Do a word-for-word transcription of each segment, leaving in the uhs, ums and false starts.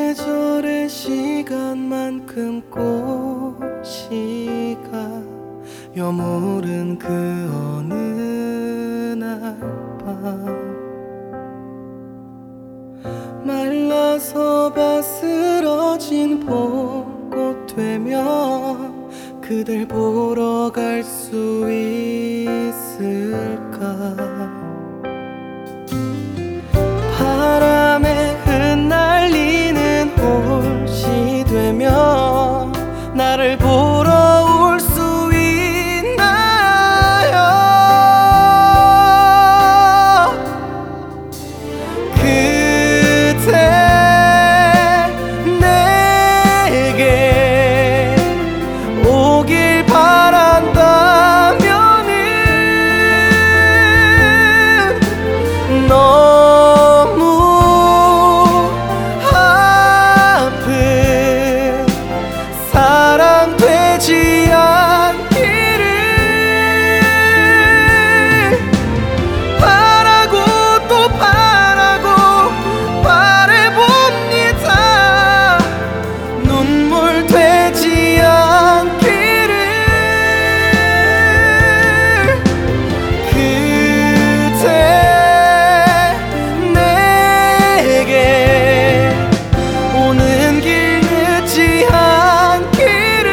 계절의 시간만큼 꽃이가 여물은 그 어느 날 밤 말라서 바스러진 봄꽃 되며 그댈 보러 갈 수 있을까. 바람에 흩날리는 옷이 되며 나를 보러 올 수 있나요. 그대 내게 오길 바란다면은 너무 아픈 사랑 되지 않기를 바라고 또 바라고 바라봅니다. 눈물 되지 않기를. 그대 내게 오는 길 늦지 않기를.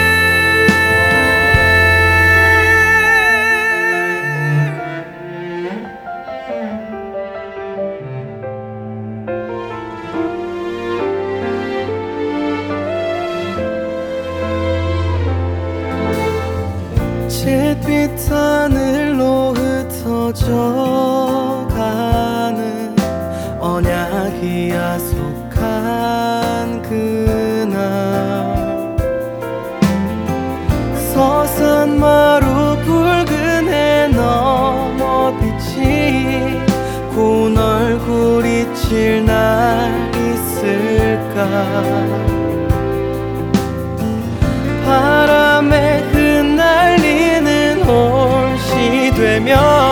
잿빛 하늘로 흩어져 가는 언약이 야속한 그날 서산마루 굵은 해 넘어 빛이 고운 얼굴 잊힐 날 있을까. 바람에 흩날리는 옷이 되며